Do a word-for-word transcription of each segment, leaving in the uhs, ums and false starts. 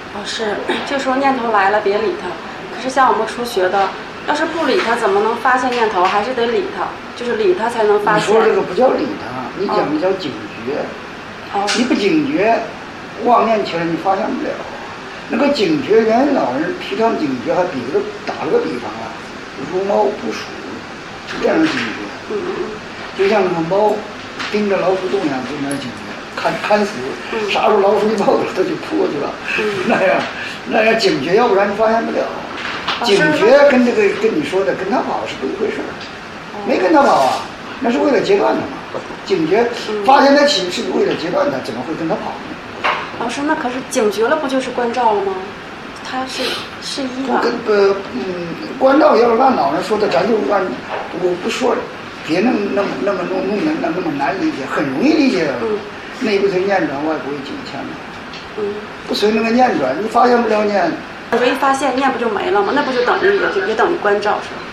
哦，是，这时候念头来了，别理它。可是像我们初学的，要是不理它，怎么能发现念头？还是得理它，就是理它才能发现。 你说这个不叫理它，你讲的叫警觉。 哦。 你不警觉，妄念起来你发现不了。那个警觉，原来老人提倡警觉，还比个打了个比方啊，如猫捕鼠，是这样的警觉。 嗯。 就像那个猫盯着老鼠洞一样，就那警觉。看看死，啥时候老鼠一跑，它就扑过去了。嗯、那样，那样警觉，要不然你发现不了。警觉跟这个跟你说的跟他跑是不一回事儿，没跟他跑啊，那是为了截断他嘛。警觉发现他起是为了截断他，怎么会跟他跑呢？ 老师，那可是警觉了，不就是关照了吗？他是是一不跟不嗯，关照要是按老人说的，咱就按我不说了，别那么那么那么弄弄的那那么难理解，很容易理解。嗯。内不随念转，外不为境迁嘛。嗯，不随那个念转，你发现不了念。 我一发现念不就没了吗？那不就等于也就也等于关照是吧？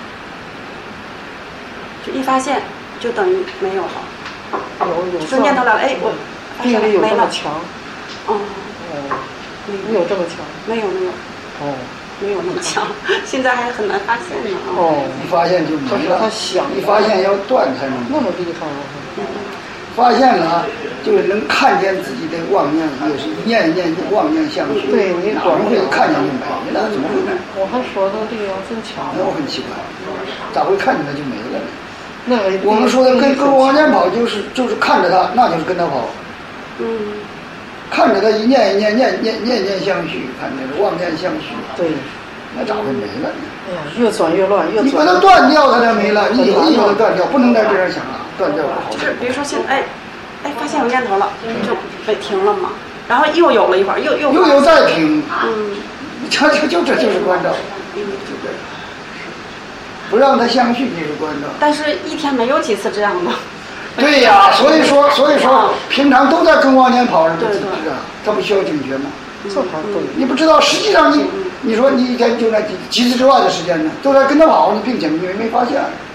就一发现就等于没有了。 有有。 就念头来了，哎，我病力有这么强？ 哦。 哦。没有这么强？ 没有没有。 哦。 没有那么强，现在还很难发现呢。 哦，一发现就没了。 他想， 一发现要断才能。 那么厉害吗？ 嗯。 发现了，就是能看见自己的妄念，也是念念妄念相续。 对，你哪能会看见就没了？怎么会呢？ 我还说他力量真强。 那我很奇怪，咋会看见他就没了呢？ 那我们说的跟跟往前跑，就是就是看着他，那就是跟他跑。 嗯。 看着他一念一念念念念念相续，看那个妄念相续。 对。 那咋会没了呢？ 哎呀，越转越乱，越转。 你把它断掉，它就没了。你有意把它断掉，不能在这样想啊，断掉不好。 就是比如说现在，哎，哎，发现有念头了，就被停了嘛。然后又有了一会儿，又又又有再停。 嗯。 就就就这就是关照。嗯，就这。不让它相续就是关照。 但是一天没有几次这样的。 对呀，所以说所以说平常都在跟往前跑，人不自知啊，他不需要警觉吗？ 这还对。 你不知道，实际上你。你说你一天就那几几次之外的时间呢，都在跟他跑，你并且你没没发现。